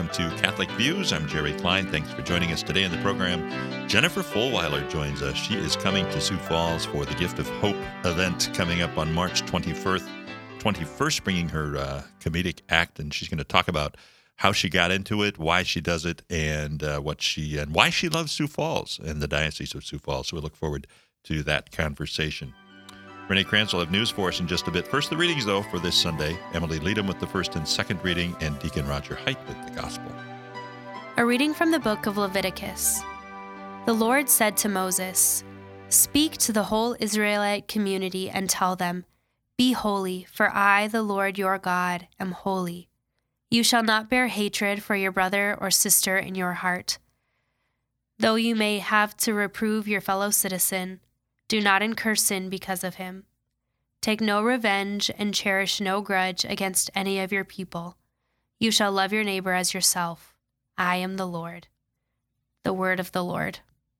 to Catholic Views. I'm Jerry Klein. Thanks for joining us today in the program. Jennifer Fulweiler joins us. She is coming to Sioux Falls for the Gift of Hope event coming up on March 21st, bringing her comedic act, and she's going to talk about how she got into it, why she does it, and why she loves Sioux Falls and the Diocese of Sioux Falls. So we look forward to that conversation. Renee Kranz will have news for us in just a bit. First, the readings, though, for this Sunday. Emily Leadham with the first and second reading, and Deacon Roger Height with the Gospel. A reading from the book of Leviticus. The Lord said to Moses, "Speak to the whole Israelite community and tell them, 'Be holy, for I, the Lord your God, am holy. You shall not bear hatred for your brother or sister in your heart. Though you may have to reprove your fellow citizen, do not incur sin because of him. Take no revenge and cherish no grudge against any of your people. You shall love your neighbor as yourself. I am the Lord.'" The word of the Lord.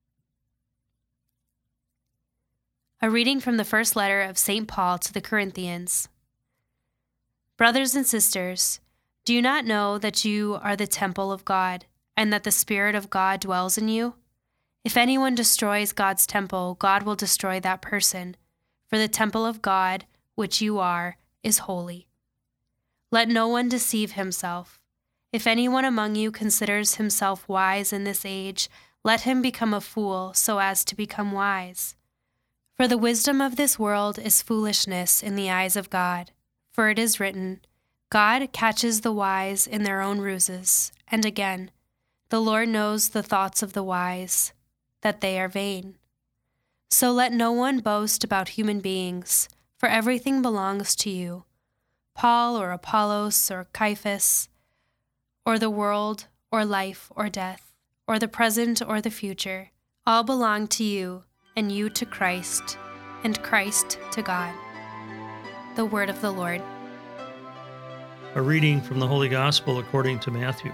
A reading from the first letter of St. Paul to the Corinthians. Brothers and sisters, do you not know that you are the temple of God, and that the Spirit of God dwells in you? If anyone destroys God's temple, God will destroy that person, for the temple of God, which you are, is holy. Let no one deceive himself. If anyone among you considers himself wise in this age, let him become a fool so as to become wise. For the wisdom of this world is foolishness in the eyes of God. For it is written, "God catches the wise in their own ruses," and again, "The Lord knows the thoughts of the wise, that they are vain." So let no one boast about human beings, for everything belongs to you. Paul or Apollos or Cephas, or the world, or life, or death, or the present or the future, all belong to you, and you to Christ, and Christ to God. The word of the Lord. A reading from the Holy Gospel according to Matthew.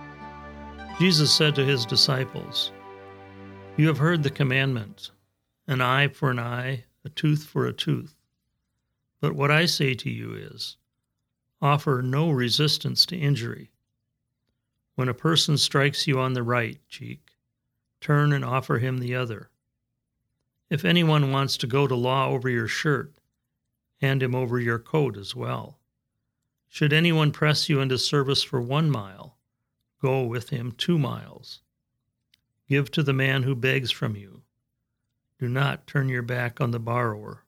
Jesus said to his disciples, "You have heard the commandment, an eye for an eye, a tooth for a tooth. But what I say to you is, offer no resistance to injury. When a person strikes you on the right cheek, turn and offer him the other. If anyone wants to go to law over your shirt, hand him over your coat as well. Should anyone press you into service for 1 mile, go with him 2 miles. Give to the man who begs from you. Do not turn your back on the borrower.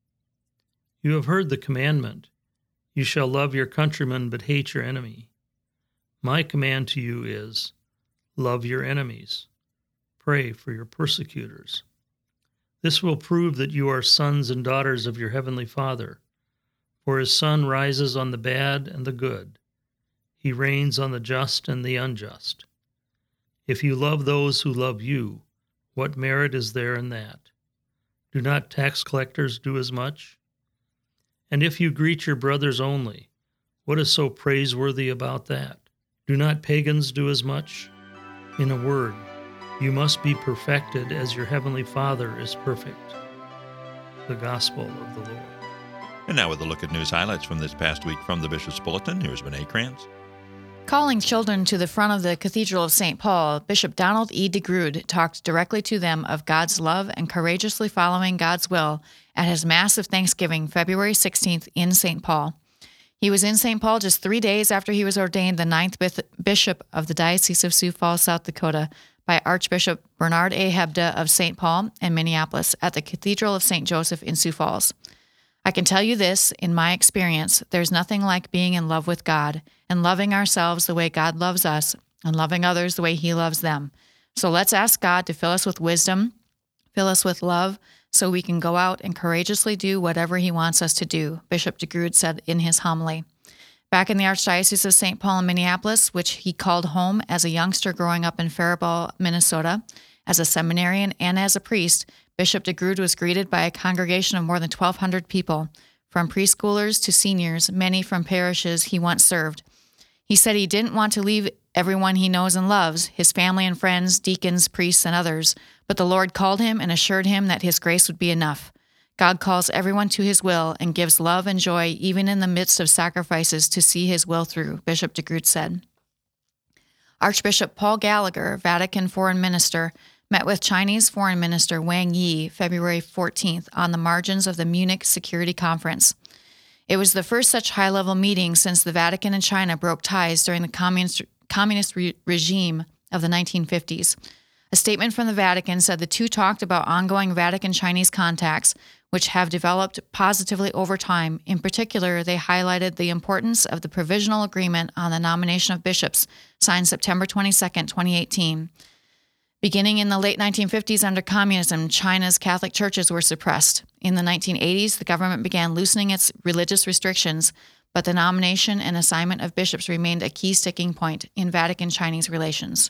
You have heard the commandment, you shall love your countrymen but hate your enemy. My command to you is, love your enemies. Pray for your persecutors. This will prove that you are sons and daughters of your heavenly Father, for his sun rises on the bad and the good. He rains on the just and the unjust. If you love those who love you, what merit is there in that? Do not tax collectors do as much? And if you greet your brothers only, what is so praiseworthy about that? Do not pagans do as much? In a word, you must be perfected as your heavenly Father is perfect. The Gospel of the Lord. And now with a look at news highlights from this past week from the Bishop's Bulletin, here's Renee Kranz. Calling children to the front of the Cathedral of St. Paul, Bishop Donald E. DeGrood talked directly to them of God's love and courageously following God's will at his Mass of Thanksgiving, February 16th in St. Paul. He was in St. Paul just 3 days after he was ordained the 9th bishop of the Diocese of Sioux Falls, South Dakota, by Archbishop Bernard A. Hebda of St. Paul and Minneapolis at the Cathedral of St. Joseph in Sioux Falls. I can tell you this, in my experience, there's nothing like being in love with God and loving ourselves the way God loves us and loving others the way he loves them. So let's ask God to fill us with wisdom, fill us with love, so we can go out and courageously do whatever he wants us to do, Bishop DeGrood said in his homily. Back in the Archdiocese of St. Paul in Minneapolis, which he called home as a youngster growing up in Faribault, Minnesota, as a seminarian and as a priest, Bishop DeGrood was greeted by a congregation of more than 1,200 people, from preschoolers to seniors, many from parishes he once served. He said he didn't want to leave everyone he knows and loves, his family and friends, deacons, priests, and others, but the Lord called him and assured him that his grace would be enough. God calls everyone to his will and gives love and joy even in the midst of sacrifices to see his will through, Bishop DeGrood said. Archbishop Paul Gallagher, Vatican Foreign Minister, met with Chinese Foreign Minister Wang Yi February 14th on the margins of the Munich Security Conference. It was the first such high-level meeting since the Vatican and China broke ties during the communist regime of the 1950s. A statement from the Vatican said the two talked about ongoing Vatican-Chinese contacts, which have developed positively over time. In particular, they highlighted the importance of the provisional agreement on the nomination of bishops, signed September 22, 2018. Beginning in the late 1950s under communism, China's Catholic churches were suppressed. In the 1980s, the government began loosening its religious restrictions, but the nomination and assignment of bishops remained a key sticking point in Vatican-Chinese relations.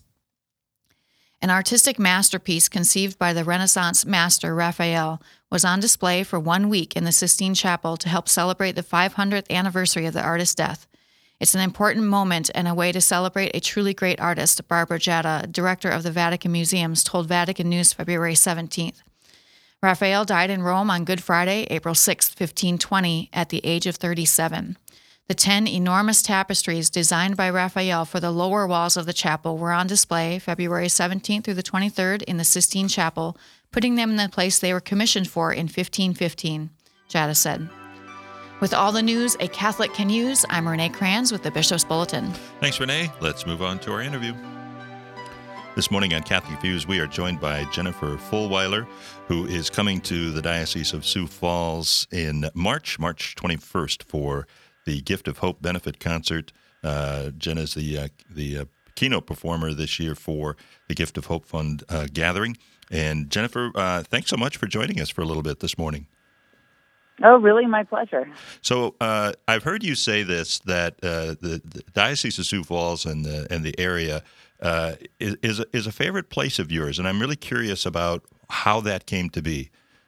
An artistic masterpiece conceived by the Renaissance master Raphael was on display for 1 week in the Sistine Chapel to help celebrate the 500th anniversary of the artist's death. It's an important moment and a way to celebrate a truly great artist, Barbara Jatta, director of the Vatican Museums, told Vatican News February 17th. Raphael died in Rome on Good Friday, April 6, 1520, at the age of 37. The 10 enormous tapestries designed by Raphael for the lower walls of the chapel were on display February 17th through the 23rd in the Sistine Chapel, putting them in the place they were commissioned for in 1515, Jatta said. With all the news a Catholic can use, I'm Renee Kranz with the Bishop's Bulletin. Thanks, Renee. Let's move on to our interview. This morning on Catholic Views, we are joined by Jennifer Fulwiler, who is coming to the Diocese of Sioux Falls in March 21st, for the Gift of Hope benefit concert. Jenna is the keynote performer this year for the Gift of Hope Fund gathering. And Jennifer, thanks so much for joining us for a little bit this morning. Oh, really? My pleasure. So I've heard you say this, that the Diocese of Sioux Falls and the area is a favorite place of yours, and I'm really curious about how that came to be.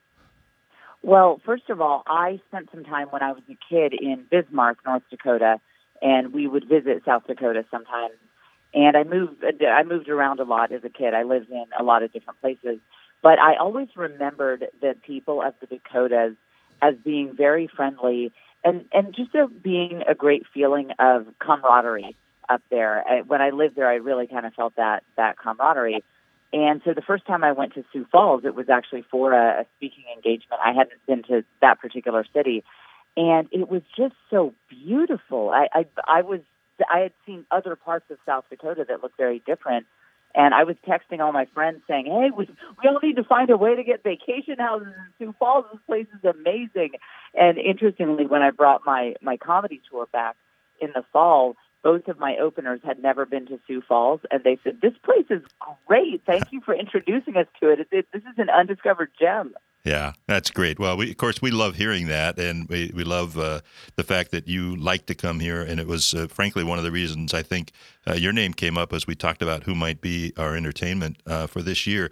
Well, first of all, I spent some time when I was a kid in Bismarck, North Dakota, and we would visit South Dakota sometimes. And I moved around a lot as a kid. I lived in a lot of different places, but I always remembered the people of the Dakotas as being very friendly and just being a great feeling of camaraderie up there. When I lived there, I really kind of felt that camaraderie. And so the first time I went to Sioux Falls, it was actually for a speaking engagement. I hadn't been to that particular city, and it was just so beautiful. I had seen other parts of South Dakota that looked very different, and I was texting all my friends saying, hey, we all need to find a way to get vacation houses in Sioux Falls. This place is amazing. And interestingly, when I brought my comedy tour back in the fall, both of my openers had never been to Sioux Falls, and they said, this place is great. Thank you for introducing us to it. This is an undiscovered gem. Yeah, that's great. Well, of course, we love hearing that, and we love the fact that you like to come here, and it was, frankly, one of the reasons I think your name came up as we talked about who might be our entertainment for this year.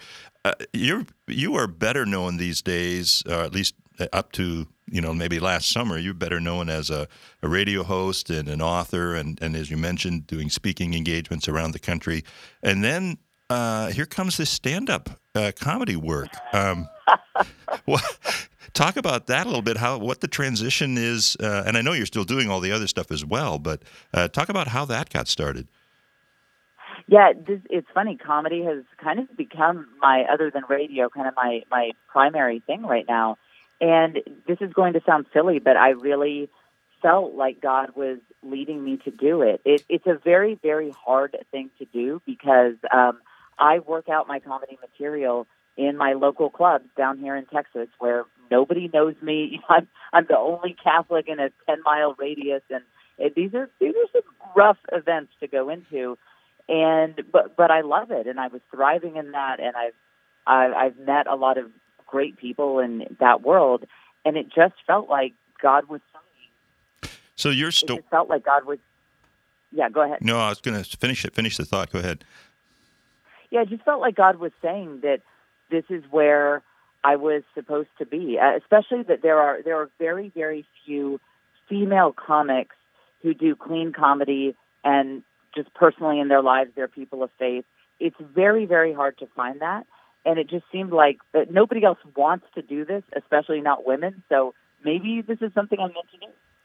You are better known these days, or at least up to maybe last summer. You're better known as a radio host and an author, and as you mentioned, doing speaking engagements around the country. And then here comes this stand-up comedy work. Talk about that a little bit. What the transition is, and I know you're still doing all the other stuff as well, but talk about how that got started. Yeah, it's funny. Comedy has kind of become other than radio, kind of my primary thing right now. And this is going to sound silly, but I really felt like God was leading me to do it. It's a very, very hard thing to do because I work out my comedy material in my local clubs down here in Texas where nobody knows me. I'm the only Catholic in a 10-mile radius, and these are some rough events to go into. But I love it, and I was thriving in that, and I've met a lot of great people in that world, and it just felt like God was saying. So you're still. It felt like God was. Yeah, go ahead. No, I was going to finish it. Finish the thought. Go ahead. Yeah, it just felt like God was saying that this is where I was supposed to be. Especially that there are very, very few female comics who do clean comedy and just personally in their lives they're people of faith. It's very, very hard to find that. And it just seemed like that nobody else wants to do this, especially not women. So maybe this is something I'm meant to do.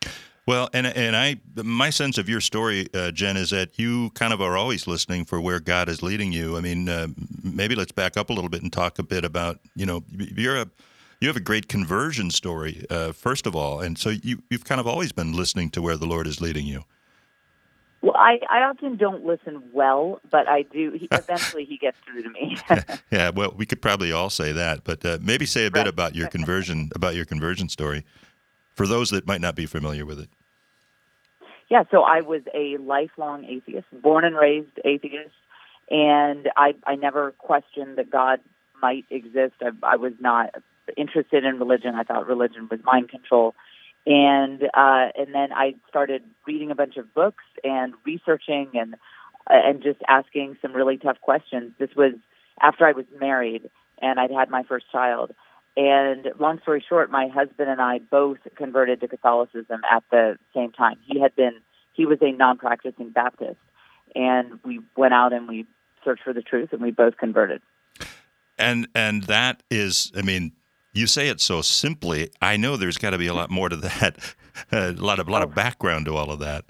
Well, and my sense of your story, Jen, is that you kind of are always listening for where God is leading you. I mean, maybe let's back up a little bit and talk a bit about, you have a great conversion story, first of all, and so you've kind of always been listening to where the Lord is leading you. Well, I often don't listen well, but I do. Eventually, he gets through to me. Yeah, well, we could probably all say that, but maybe say a bit about your conversion story, for those that might not be familiar with it. Yeah, so I was a lifelong atheist, born and raised atheist, and I never questioned that God might exist. I was not interested in religion. I thought religion was mind control. And then I started reading a bunch of books and researching and just asking some really tough questions. This was after I was married and I'd had my first child. And long story short, my husband and I both converted to Catholicism at the same time. He was a non-practicing Baptist, and we went out and we searched for the truth, and we both converted. And that is, I mean, you say it so simply. I know there's got to be a lot more to that, a lot of background to all of that.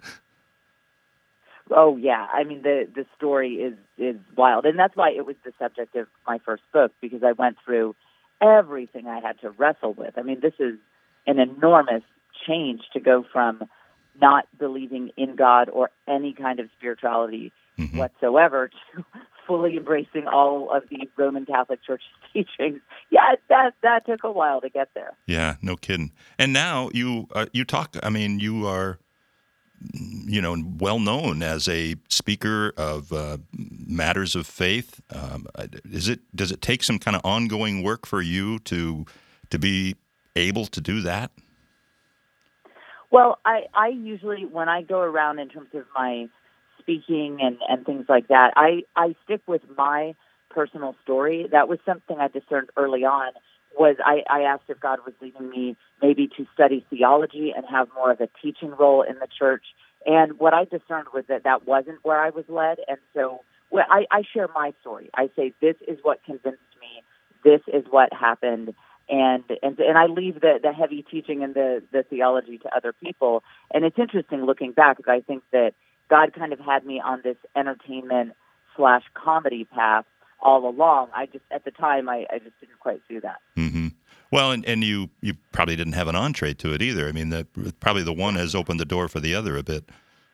Oh yeah, I mean the story is wild, and that's why it was the subject of my first book, because I went through everything I had to wrestle with. I mean, this is an enormous change to go from not believing in God or any kind of spirituality whatsoever to fully embracing all of the Roman Catholic Church's teachings. Yeah, that took a while to get there. Yeah, no kidding. And now you talk. I mean, you are, well known as a speaker of matters of faith. Does it take some kind of ongoing work for you to be able to do that? Well, I usually, when I go around in terms of my speaking and things like that, I stick with my personal story. That was something I discerned early on. Was I asked if God was leading me maybe to study theology and have more of a teaching role in the church. And what I discerned was that wasn't where I was led. And so I share my story. I say, this is what convinced me. This is what happened. And I leave the heavy teaching and the theology to other people. And it's interesting looking back, because I think that God kind of had me on this entertainment/comedy path all along. At the time, I just didn't quite see that. Mm-hmm. Well, and you probably didn't have an entree to it either. I mean, probably the one has opened the door for the other a bit.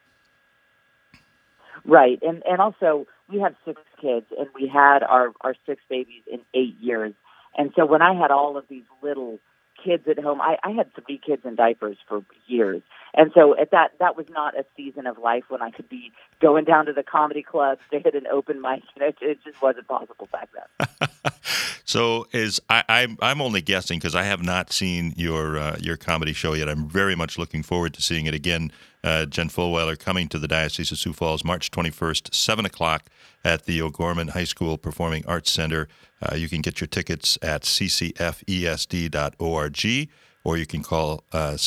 Right. And also, we have 6 kids, and we had our 6 babies in 8 years. And so when I had all of these little kids at home, I had 3 kids in diapers for years. And so at that was not a season of life when I could be going down to the comedy club to hit an open mic. It just wasn't possible back then. So I'm only guessing, because I have not seen your comedy show yet. I'm very much looking forward to seeing it again. Jen Fulwiler coming to the Diocese of Sioux Falls March 21st, 7 o'clock at the O'Gorman High School Performing Arts Center. You can get your tickets at ccfesd.org, or you can call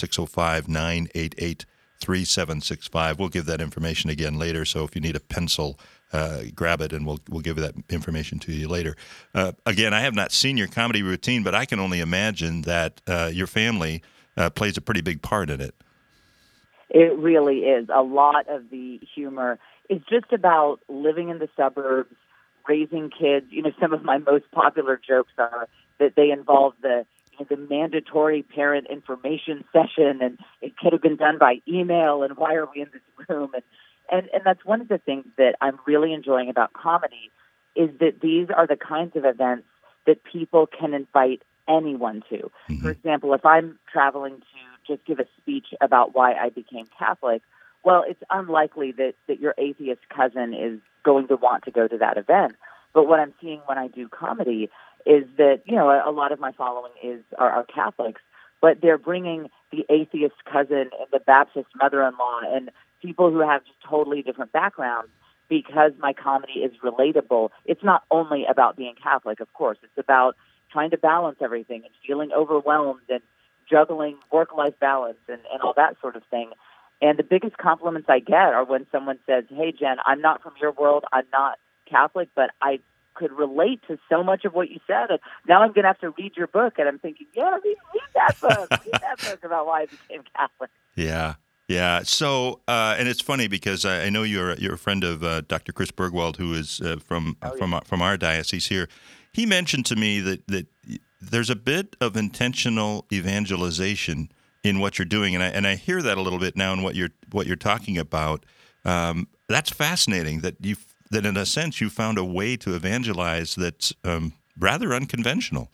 605-988-3765. We'll give that information again later, so if you need a pencil, grab it, and we'll give that information to you later. Again, I have not seen your comedy routine, but I can only imagine that your family plays a pretty big part in it. It really is. A lot of the humor is just about living in the suburbs, raising kids. Some of my most popular jokes are that they involve the mandatory parent information session, and it could have been done by email, and why are we in this room? And that's one of the things that I'm really enjoying about comedy, is that these are the kinds of events that people can invite anyone to. Mm-hmm. For example, if I'm traveling to just give a speech about why I became Catholic, well, it's unlikely that your atheist cousin is going to want to go to that event. But what I'm seeing when I do comedy is that, a lot of my following are Catholics, but they're bringing the atheist cousin and the Baptist mother-in-law and people who have just totally different backgrounds, because my comedy is relatable. It's not only about being Catholic, of course. It's about trying to balance everything and feeling overwhelmed and juggling work-life balance and all that sort of thing. And the biggest compliments I get are when someone says, "Hey, Jen, I'm not from your world. I'm not Catholic, but I could relate to so much of what you said. And now I'm going to have to read your book." And I'm thinking, yeah, read that book. Read that book about why I became Catholic. Yeah. Yeah. So, and it's funny because I know you're a friend of Dr. Chris Bergwald, who is from our diocese here. He mentioned to me that there's a bit of intentional evangelization in what you're doing, and I hear that a little bit now in what you're talking about. That's fascinating. That in a sense you found a way to evangelize that's rather unconventional.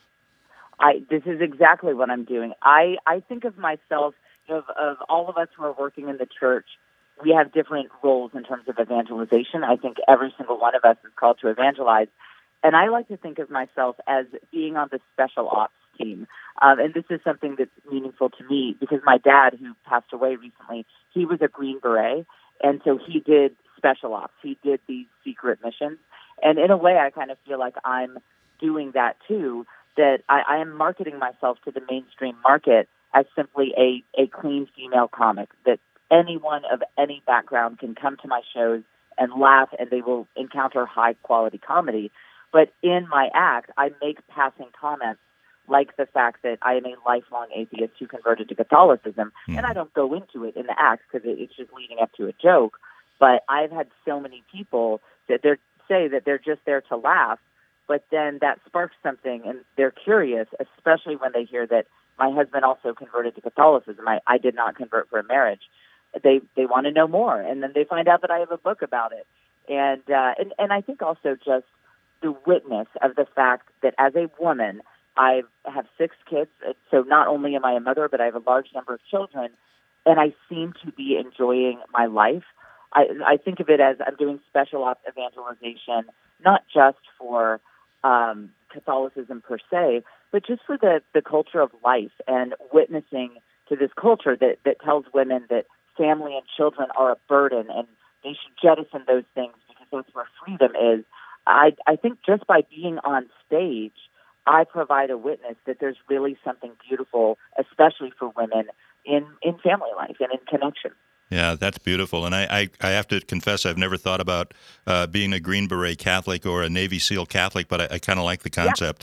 This is exactly what I'm doing. I think of myself, of all of us who are working in the church, we have different roles in terms of evangelization. I think every single one of us is called to evangelize. And I like to think of myself as being on the special ops team. And this is something that's meaningful to me because my dad, who passed away recently, he was a Green Beret. And so he did special ops. He did these secret missions. And in a way, I kind of feel like I'm doing that too, that I am marketing myself to the mainstream market as simply a clean female comic, that anyone of any background can come to my shows and laugh and they will encounter high-quality comedy. But in my act, I make passing comments like the fact that I am a lifelong atheist who converted to Catholicism, and I don't go into it in the act because it's just leading up to a joke. But I've had so many people that say that they're just there to laugh, but then that sparks something, and they're curious, especially when they hear that my husband also converted to Catholicism. I did not convert for a marriage. They want to know more, and then they find out that I have a book about it. And I think also just the witness of the fact that as a woman, I have 6 kids, so not only am I a mother, but I have a large number of children, and I seem to be enjoying my life. I think of it as I'm doing special ops evangelization, not just for Catholicism per se, but just for the culture of life and witnessing to this culture that tells women that family and children are a burden and they should jettison those things because that's where freedom is. I think just by being on stage, I provide a witness that there's really something beautiful, especially for women, in family life and in connection. Yeah, that's beautiful. And I have to confess, I've never thought about being a Green Beret Catholic or a Navy SEAL Catholic, but I kind of like the concept.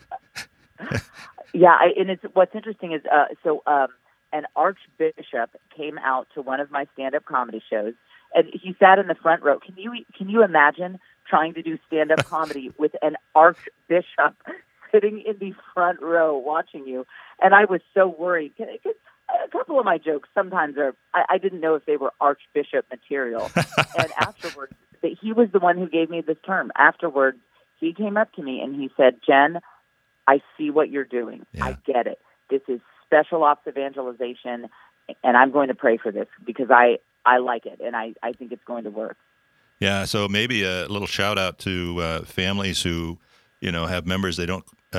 Yeah, and what's interesting is, an archbishop came out to one of my stand-up comedy shows, and he sat in the front row. Can you imagine trying to do stand-up comedy with an archbishop sitting in the front row watching you? And I was so worried. A couple of my jokes sometimes I didn't know if they were archbishop material. And afterwards, he was the one who gave me this term. Afterwards, he came up to me and he said, "Jen, I see what you're doing. Yeah. I get it. This is special ops evangelization, and I'm going to pray for this because I like it, and I think it's going to work." Yeah, so maybe a little shout out to families who, have members they don't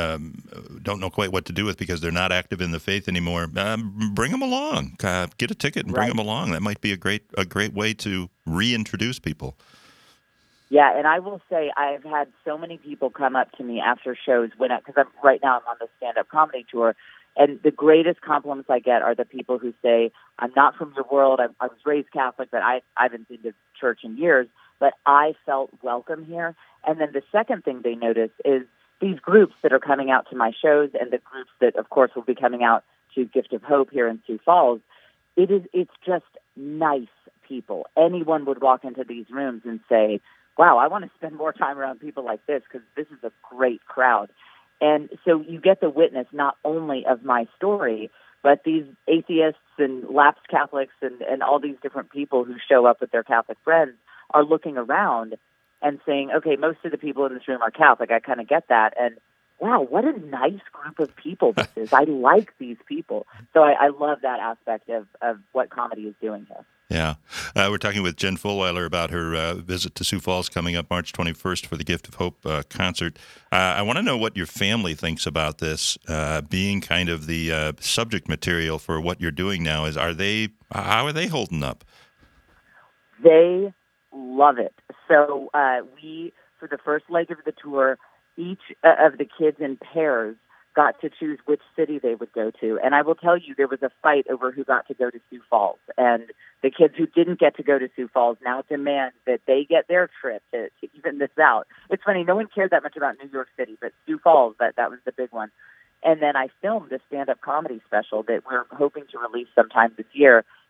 know quite what to do with because they're not active in the faith anymore. Bring them along. Get a ticket and bring them along. That might be a great way to reintroduce people. Yeah, and I will say I've had so many people come up to me after shows because right now I'm on the stand-up comedy tour, and the greatest compliments I get are the people who say, "I'm not from your world. I was raised Catholic, but I haven't been to church in years, but I felt welcome here." And then the second thing they notice is these groups that are coming out to my shows and the groups that, of course, will be coming out to Gift of Hope here in Sioux Falls. It's just nice people. Anyone would walk into these rooms and say, "Wow, I want to spend more time around people like this because this is a great crowd." And so you get the witness not only of my story, but these atheists and lapsed Catholics and all these different people who show up with their Catholic friends are looking around and saying, "Okay, most of the people in this room are Catholic. I kind of get that." And wow, what a nice group of people this is. I like these people. So I love that aspect of what comedy is doing here. Yeah. We're talking with Jen Fulwiler about her visit to Sioux Falls coming up March 21st for the Gift of Hope concert. I want to know what your family thinks about this being kind of the subject material for what you're doing now. How are they holding up? They love it. So we, for the first leg of the tour, each of the kids in pairs got to choose which city they would go to. And I will tell you, there was a fight over who got to go to Sioux Falls. And the kids who didn't get to go to Sioux Falls now demand that they get their trip to even this out. It's funny, no one cared that much about New York City, but Sioux Falls, that was the big one. And then I filmed a stand-up comedy special that we're hoping to release sometime this year.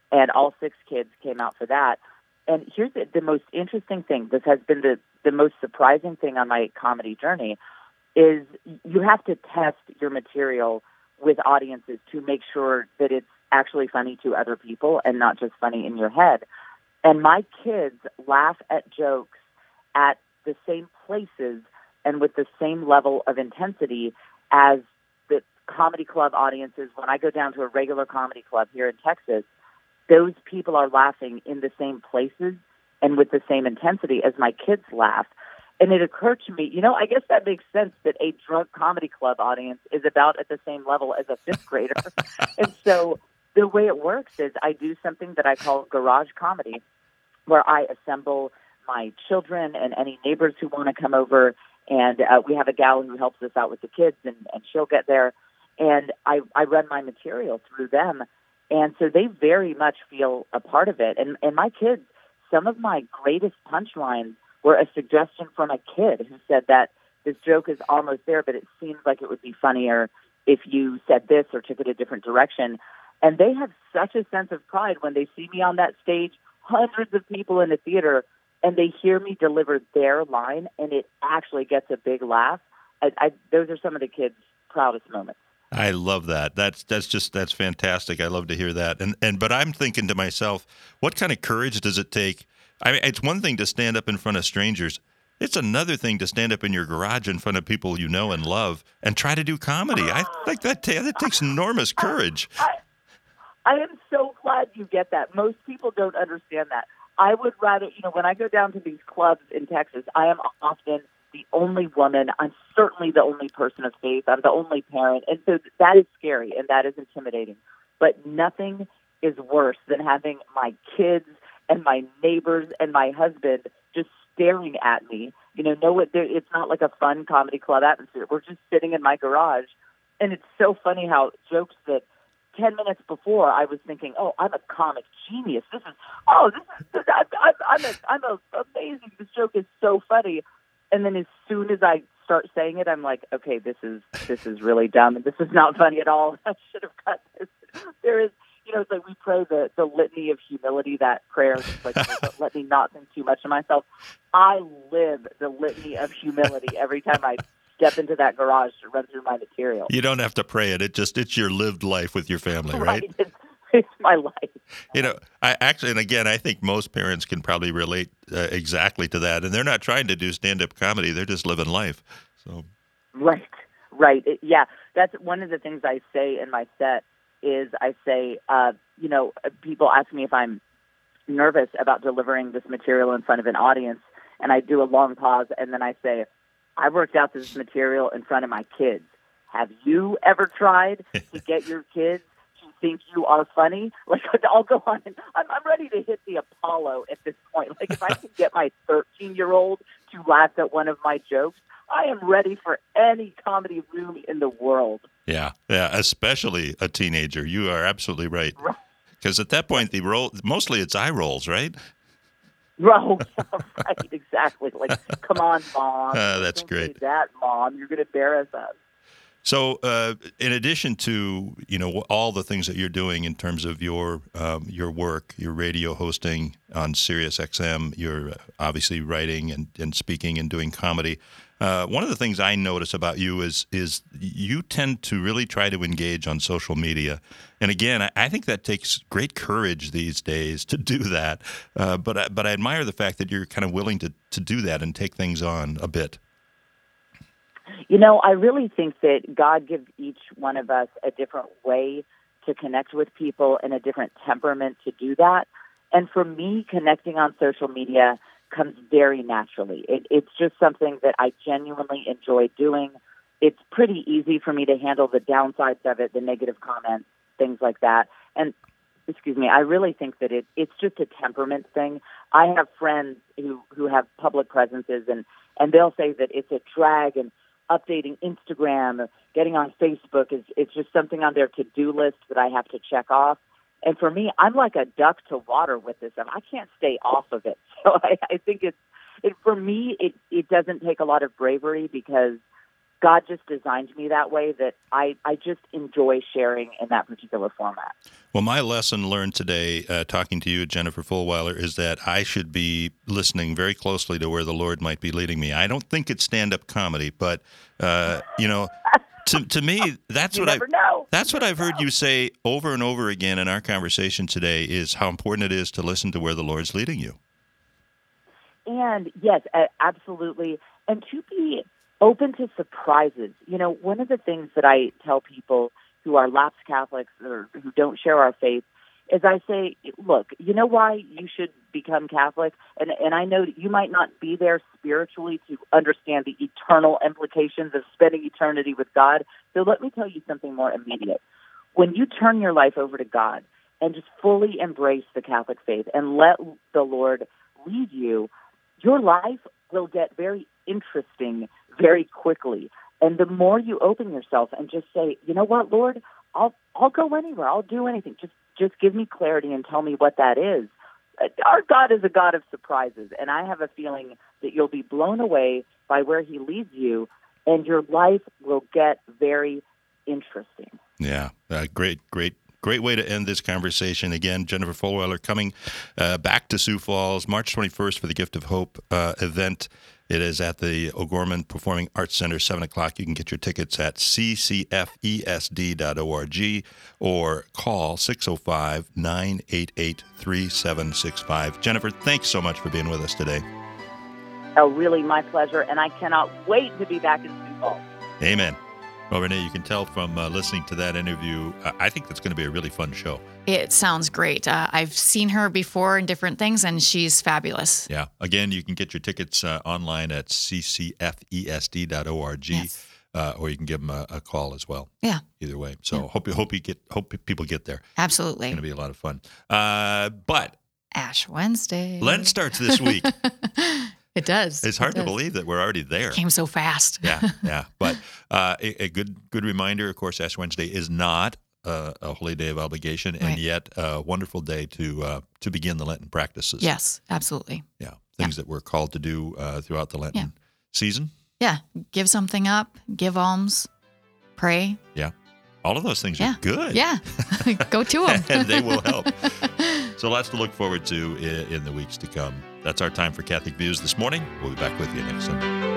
and all 6 kids came out for that. And here's the most interesting thing. This has been the most surprising thing on my comedy journey is you have to test your material with audiences to make sure that it's actually funny to other people and not just funny in your head. And my kids laugh at jokes at the same places and with the same level of intensity as the comedy club audiences. When I go down to a regular comedy club here in Texas, those people are laughing in the same places and with the same intensity as my kids laugh. And it occurred to me, I guess that makes sense that a drunk comedy club audience is about at the same level as a 5th grader. And so the way it works is I do something that I call garage comedy, where I assemble my children and any neighbors who want to come over. And we have a gal who helps us out with the kids, and she'll get there. And I run my material through them. And so they very much feel a part of it. And my kids, some of my greatest punchlines were a suggestion from a kid who said that this joke is almost there, but it seems like it would be funnier if you said this or took it a different direction. And they have such a sense of pride when they see me on that stage, hundreds of people in the theater, and they hear me deliver their line, and it actually gets a big laugh. Those are some of the kids' proudest moments. I love that. That's fantastic. I love to hear that. But I'm thinking to myself, what kind of courage does it take? I mean, it's one thing to stand up in front of strangers. It's another thing to stand up in your garage in front of people you know and love and try to do comedy. I think that takes enormous courage. I am so glad you get that. Most people don't understand that. I would rather, when I go down to these clubs in Texas, I am often the only woman. I'm certainly the only person of faith. I'm the only parent. And so that is scary and that is intimidating. But nothing is worse than having my kids and my neighbors and my husband just staring at me. It's not like a fun comedy club atmosphere. We're just sitting in my garage. And it's so funny how jokes that 10 minutes before I was thinking, oh, I'm a comic genius. I'm amazing. This joke is so funny. And then as soon as I start saying it, I'm like, okay, this is really dumb, and this is not funny at all. I should have cut this. There is, it's like we pray the litany of humility, that prayer. It's like, let me not think too much of myself. I live the litany of humility every time I step into that garage to run through my material. You don't have to pray it. It's your lived life with your family, right? It's my life. I think most parents can probably relate exactly to that. And they're not trying to do stand-up comedy. They're just living life. So. Right. That's one of the things I say in my set is I say, people ask me if I'm nervous about delivering this material in front of an audience. And I do a long pause. And then I say, I worked out this material in front of my kids. Have you ever tried to get your kids to think you are funny? Like, I'll go on and I'm ready to hit the Apollo at this point. Like, if I can get my 13-year-old to laugh at one of my jokes, I am ready for any comedy room in the world. Yeah, especially a teenager. You are absolutely right. Because at that point, mostly it's eye rolls, right? Right, exactly. Like, come on, Mom. That's Don't great. Say that, Mom. You're going to embarrass us. So, in addition to all the things that you're doing in terms of your work, your radio hosting on Sirius XM, you're obviously writing and speaking and doing comedy. One of the things I notice about you is you tend to really try to engage on social media, and again, I think that takes great courage these days to do that. But I admire the fact that you're kind of willing to do that and take things on a bit. I really think that God gives each one of us a different way to connect with people and a different temperament to do that. And for me, connecting on social media comes very naturally. It's just something that I genuinely enjoy doing. It's pretty easy for me to handle the downsides of it, the negative comments, things like that. And, I really think that it's just a temperament thing. I have friends who have public presences, and they'll say that it's a drag, and updating Instagram or getting on Facebook it's just something on their to-do list that I have to check off. And for me, I'm like a duck to water with this stuff. I can't stay off of it. So I think for me, it doesn't take a lot of bravery because God just designed me that way, that I just enjoy sharing in that particular format. Well, my lesson learned today, talking to you, Jennifer Fulwiler, is that I should be listening very closely to where the Lord might be leading me. I don't think it's stand-up comedy, but to me, that's that's what I've heard you say over and over again in our conversation today, is how important it is to listen to where the Lord's leading you. And yes, absolutely. And to be open to surprises. One of the things that I tell people who are lapsed Catholics or who don't share our faith is I say, look, you know why you should become Catholic? And I know that you might not be there spiritually to understand the eternal implications of spending eternity with God. So let me tell you something more immediate. When you turn your life over to God and just fully embrace the Catholic faith and let the Lord lead you, your life will get very interesting very quickly. And the more you open yourself and just say, you know what, Lord, I'll go anywhere. I'll do anything. Just give me clarity and tell me what that is. Our God is a God of surprises, and I have a feeling that you'll be blown away by where he leads you, and your life will get very interesting. Yeah, great way to end this conversation. Again, Jennifer Fulwiler coming back to Sioux Falls, March 21st for the Gift of Hope event. It is at the O'Gorman Performing Arts Center, 7 o'clock. You can get your tickets at ccfesd.org or call 605-988-3765. Jennifer, thanks so much for being with us today. Oh, really, my pleasure, and I cannot wait to be back in Sioux Falls. Amen. Well, Renee, you can tell from listening to that interview, I think that's going to be a really fun show. It sounds great. I've seen her before in different things, and she's fabulous. Yeah. Again, you can get your tickets online at ccfesd.org, yes. Or you can give them a call as well. Yeah. Either way. So yeah. hope people get there. Absolutely. It's going to be a lot of fun. But Ash Wednesday. Lent starts this week. It does. It's hard to believe that we're already there. It came so fast. Yeah. But a good reminder, of course, Ash Wednesday is not a holy day of obligation, and yet a wonderful day to begin the Lenten practices. Yes, absolutely. Yeah, things that we're called to do throughout the Lenten season. Yeah, give something up, give alms, pray. Yeah, all of those things are good. Yeah, go to them. And they will help. So lots to look forward to in the weeks to come. That's our time for Catholic Views this morning. We'll be back with you next Sunday.